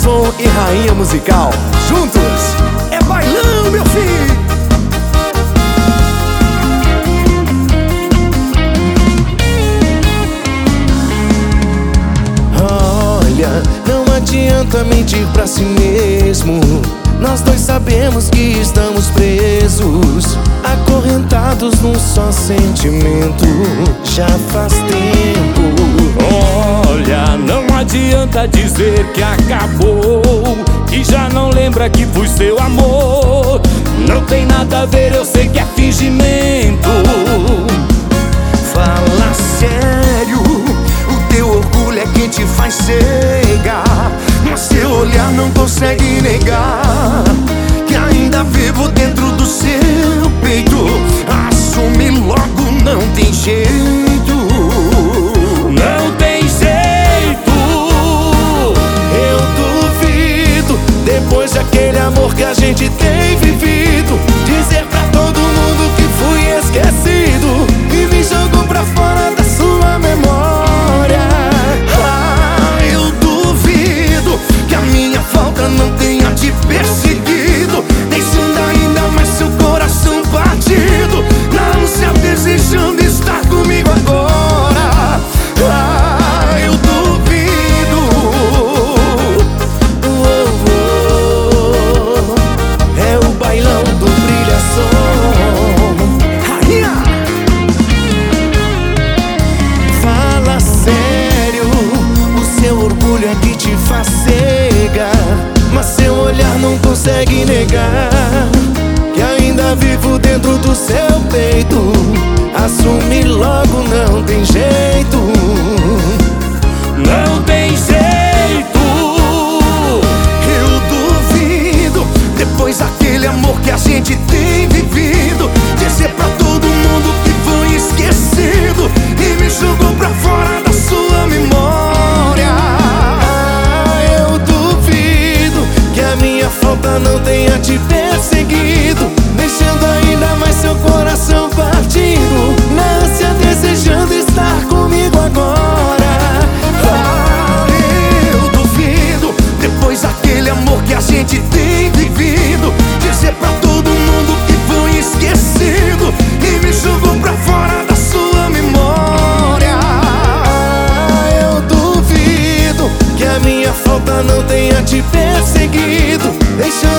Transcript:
som e rainha musical. Juntos é bailão, meu filho. Olha, não adianta mentir pra si mesmo. Nós dois sabemos que estamos presos, acorrentados num só sentimento. Já faz tempo. Olha, não adianta dizer que acabou, que já não lembra que fui seu amor. Não tem nada a ver, eu sei que é fingimento. Fala sério, o teu orgulho é quem te faz cegar, mas seu olhar não consegue negar que ainda vivo dentro do seu peito. Assume logo, não tem jeito. Não tem jeito. Eu duvido, depois daquele amor que a gente tem vivido, dizer pra todo mundo que fui esquecido e me jogou pra fora da sua memória. Eu duvido que a minha falta não tenha te perseguido, deixando ainda mais seu coração partido, na ânsia desejando estar comigo agora. Eu duvido. É o bailão do brilha-som. Rainha! Fala sério, o seu orgulho é que te faz cegar, mas seu olhar não consegue negar que ainda vivo dentro do seu peito. Assume logo, não tem jeito. Não tem jeito. Eu duvido, depois daquele amor que a gente tem vivido, dizer pra todo mundo que foi esquecido e me jogou pra fora da sua memória. Eu duvido que a minha falta não tenha te perseguido, deixando ainda mais seu coração partido, na ânsia desejando estar comigo agora. Eu duvido, depois daquele amor que a gente tem vivido, dizer pra todo mundo que foi esquecido e me jogou pra fora da sua memória. Eu duvido que a minha falta não tenha te perseguido, deixando